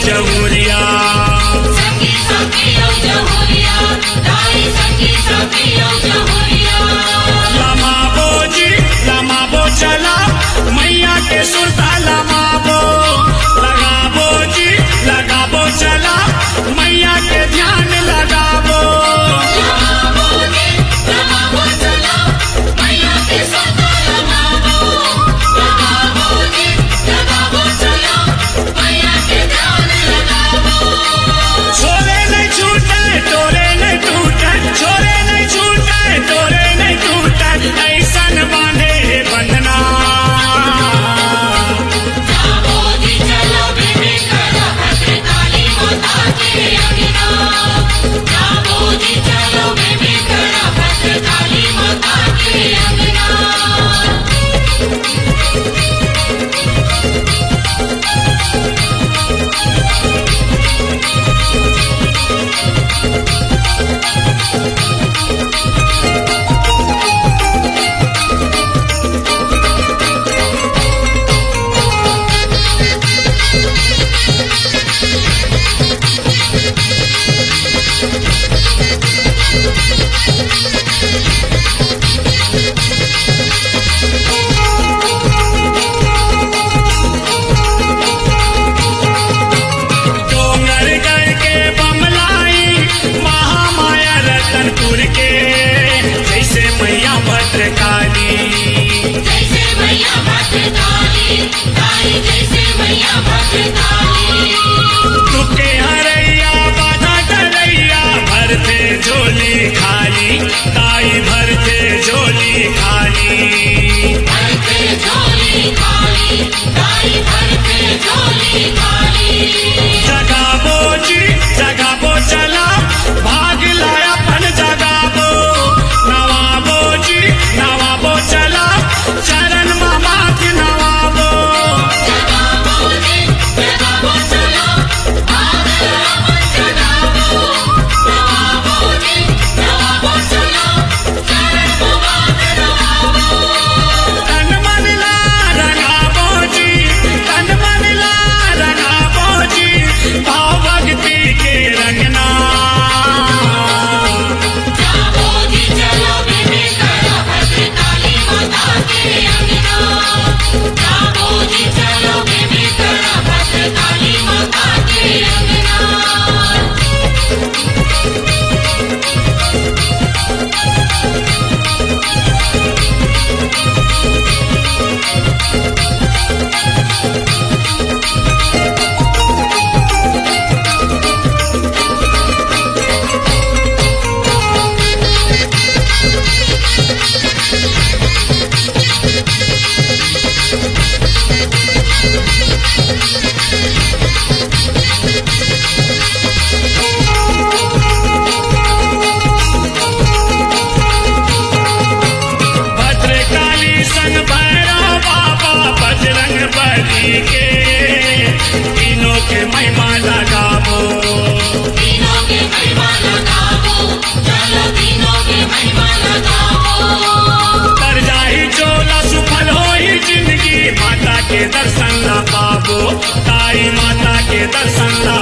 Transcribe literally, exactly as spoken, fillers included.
जहुरिया सखी सखी औ जहुरिया दाई सखी सखी औ जहुरिया लमाबो जी लमाबो चला मैया के सुरता लमाबो लगाबो जी लगाबो चला मैया के ध्यान लगाबो लगाबो जी लगाबो चला मैया के सुरता लगाबो लगाबो जी लगाबो चला मैया के ध्यान लगाबो छोरे नहीं छूटे तोरे नहीं टूटे छोरे नहीं छूटे तोरे नहीं टूटे ऐसन बांधे हे बंधना जाबो जी चलो बेबी करा भद्रकाली माता के अंगना जाबो जी चलो बेबी करा भद्रकाली माता के अंगना डोंगरगढ़ के बमलाई महामाया रतनपुर के जैसे मैया भद्रकाली जैसे मैया भद्रकाली दाई जैसे मैया भद्रकाली तुके हरैया बाधा डरैया भरते झोली खाली ताई भरते झोली खाली भरते झोली खाली दाई भरते झोली खाली जगाबो जी जगाबो चला भाग लाया पन जगाबो नवाबो जी नवाबो चला चरण मामा के नवाबो जगाबो जी जगाबो चलो भाग रावण जगाबो नवाबो जी नवाबो चलो चरण मुबारक नवाबो तन मन ला रंगाबो जी तन मन ला रंगाबो जी भाव भक्ति के रंगना जाबो जी चलो बेबी करा भद्रकाली माता के अंगना जाबो जी चलो बेबी करा भद्रकाली माता के अंगना भद्रकाली संग भैरव बाबा बजरंग बली के तीनों के महिमा लगाबो तीनों के महिमा लगाबो चलो तीनों के महिमा लगाबो कर जाही चोला सुफल होई जिंदगी माता के दर्शन ला पाबो ताई माता के दर्शन ला